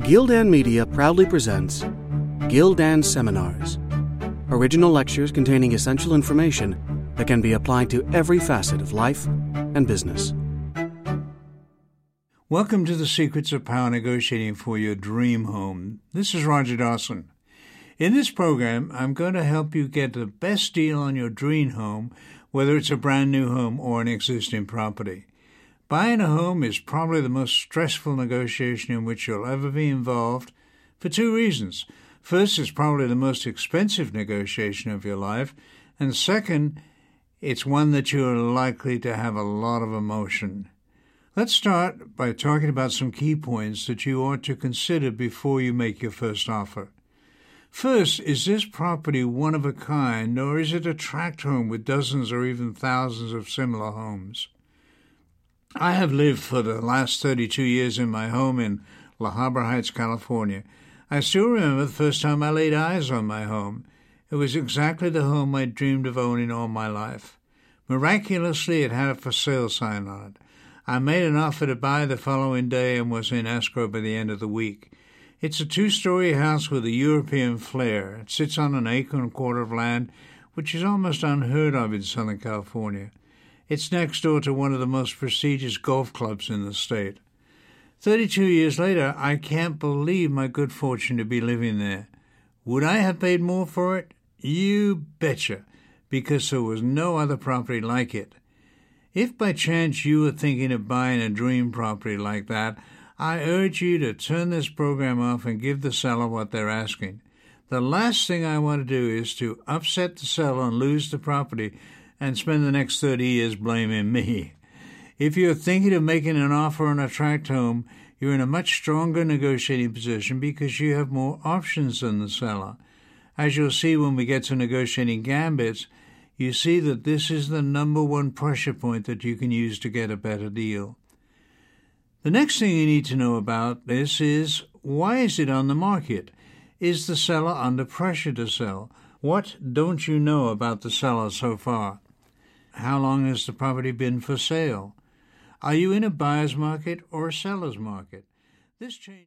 Gildan Media proudly presents Gildan Seminars, original lectures containing essential information that can be applied to every facet of life and business. Welcome to the Secrets of Power Negotiating for Your Dream Home. This is Roger Dawson. In this program, I'm going to help you get the best deal on your dream home, whether it's a brand new home or an existing property. Buying a home is probably the most stressful negotiation in which you'll ever be involved for two reasons. First, it's probably the most expensive negotiation of your life, and second, it's one that you're likely to have a lot of emotion. Let's start by talking about some key points that you ought to consider before you make your first offer. First, is this property one of a kind, or is it a tract home with dozens or even thousands of similar homes? I have lived for the last 32 years in my home in La Habra Heights, California. I still remember the first time I laid eyes on my home. It was exactly the home I dreamed of owning all my life. Miraculously, it had a for sale sign on it. I made an offer to buy the following day and was in escrow by the end of the week. It's a two-story house with a European flair. It sits on an acre and a quarter of land, which is almost unheard of in Southern California. It's next door to one of the most prestigious golf clubs in the state. 32 years later, I can't believe my good fortune to be living there. Would I have paid more for it? You betcha, because there was no other property like it. If by chance you were thinking of buying a dream property like that, I urge you to turn this program off and give the seller what they're asking. The last thing I want to do is to upset the seller and lose the property and spend the next 30 years blaming me. If you're thinking of making an offer on a tract home, you're in a much stronger negotiating position because you have more options than the seller. As you'll see when we get to negotiating gambits, you see that this is the number one pressure point that you can use to get a better deal. The next thing you need to know about this is, why is it on the market? Is the seller under pressure to sell? What don't you know about the seller so far? How long has the property been for sale? Are you in a buyer's market or a seller's market? This change.